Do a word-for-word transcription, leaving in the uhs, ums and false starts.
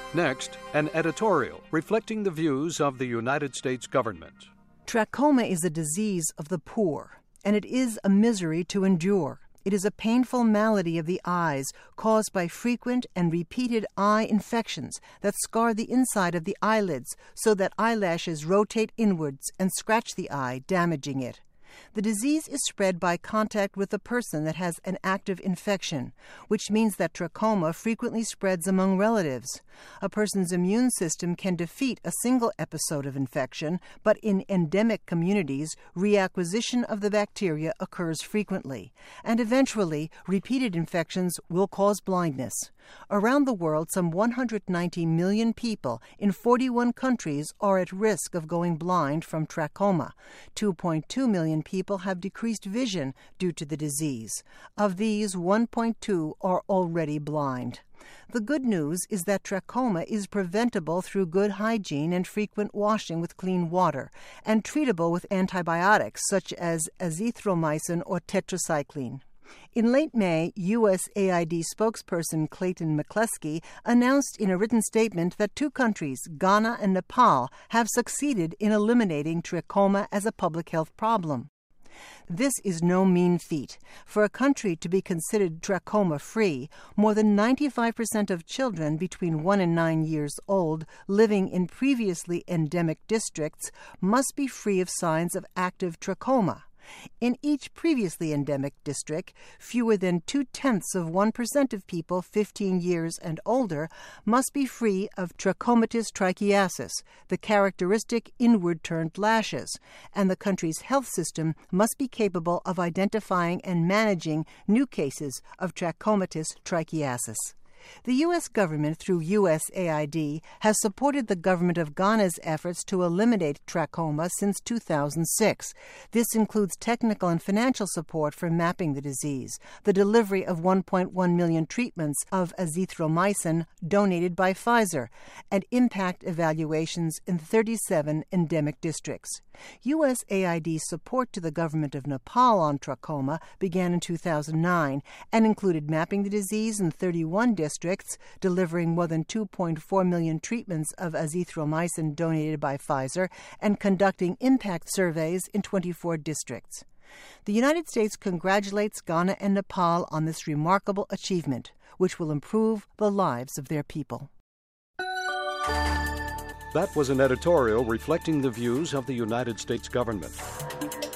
Next, an editorial reflecting the views of the United States government. Trachoma is a disease of the poor, and it is a misery to endure. It is a painful malady of the eyes caused by frequent and repeated eye infections that scar the inside of the eyelids so that eyelashes rotate inwards and scratch the eye, damaging it. The disease is spread by contact with a person that has an active infection, which means that trachoma frequently spreads among relatives. A person's immune system can defeat a single episode of infection, but in endemic communities, reacquisition of the bacteria occurs frequently, and eventually, repeated infections will cause blindness. Around the world, some one hundred ninety million people in forty-one countries are at risk of going blind from trachoma. two point two million people have decreased vision due to the disease. Of these, one point two are already blind. The good news is that trachoma is preventable through good hygiene and frequent washing with clean water, and treatable with antibiotics such as azithromycin or tetracycline. In late May, U S A I D spokesperson Clayton McCluskey announced in a written statement that two countries, Ghana and Nepal, have succeeded in eliminating trachoma as a public health problem. This is no mean feat. For a country to be considered trachoma-free, more than ninety-five percent of children between one and nine years old living in previously endemic districts must be free of signs of active trachoma. In each previously endemic district, fewer than two-tenths of one percent of people fifteen years and older must be free of trachomatis trichiasis, the characteristic inward-turned lashes, and the country's health system must be capable of identifying and managing new cases of trachomatis trichiasis. The U S government, through U S A I D, has supported the government of Ghana's efforts to eliminate trachoma since two thousand six. This includes technical and financial support for mapping the disease, the delivery of one point one million treatments of azithromycin donated by Pfizer, and impact evaluations in thirty-seven endemic districts. U S A I D support to the government of Nepal on trachoma began in two thousand nine and included mapping the disease in thirty-one districts, delivering more than two point four million treatments of azithromycin donated by Pfizer, and conducting impact surveys in twenty-four districts. The United States congratulates Ghana and Nepal on this remarkable achievement, which will improve the lives of their people. That was an editorial reflecting the views of the United States government.